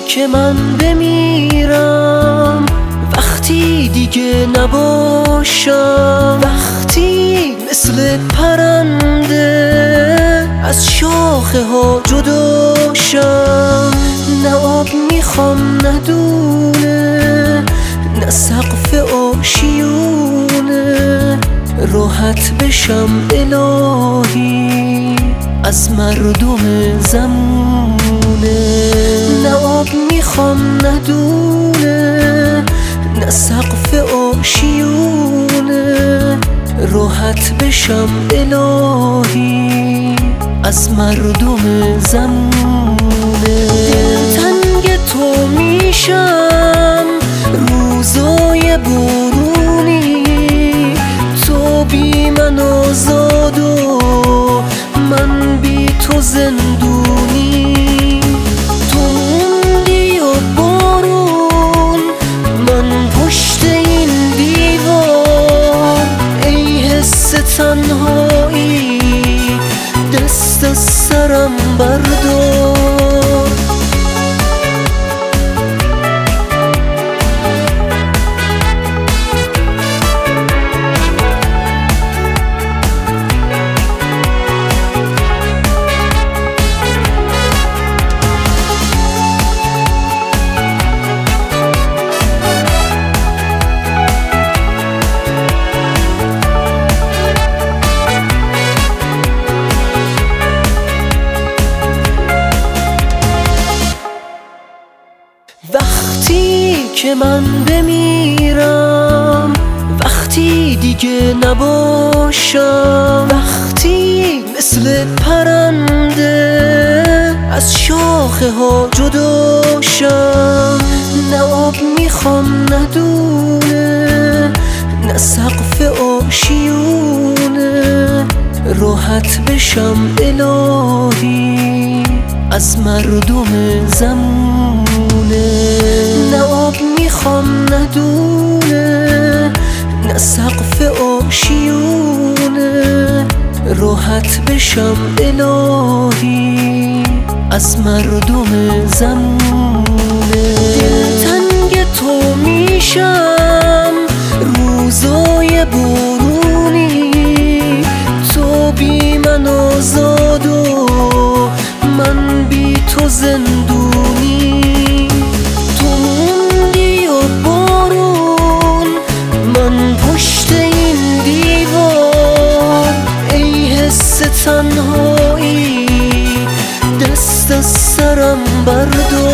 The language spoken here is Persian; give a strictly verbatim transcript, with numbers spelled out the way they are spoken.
که من بمیرم، وقتی دیگه نباشم، وقتی مثل پرنده از شاخه ها جداشم. نه آب میخوام نه دونه، نه سقف آشیونه، راحت بشم الهی از مردم زمونه. نه آب میخوام نه دونه، نه سقف آشیونه، راحت بشم الهی از مردم زمونه. دلتنگ تو میشم روزای بارونی، تو بی من آزاد و من بی تو زندونی. تو موندی و بارون، من پشت این دیوار، ای حس تنهایی دست از سرم بردار. وقتی که من بمیرم، وقتی دیگه نباشم، وقتی مثل پرنده از شاخه ها جداشم. نه آب میخوام نه دونه، نه سقف آشیونه، راحت بشم الهی از مردم زمونه. نه آب میخوام نه دونه، نه سقف آشیونه، راحت بشم الهی از مردم زمونه. دلتنگ تو میشم روزای بارونی، تو بی من آزاد و من بی تو زندونی. تو موندی و بارون، من پشت این دیوار، ای حس تنهایی دست از سرم بردار.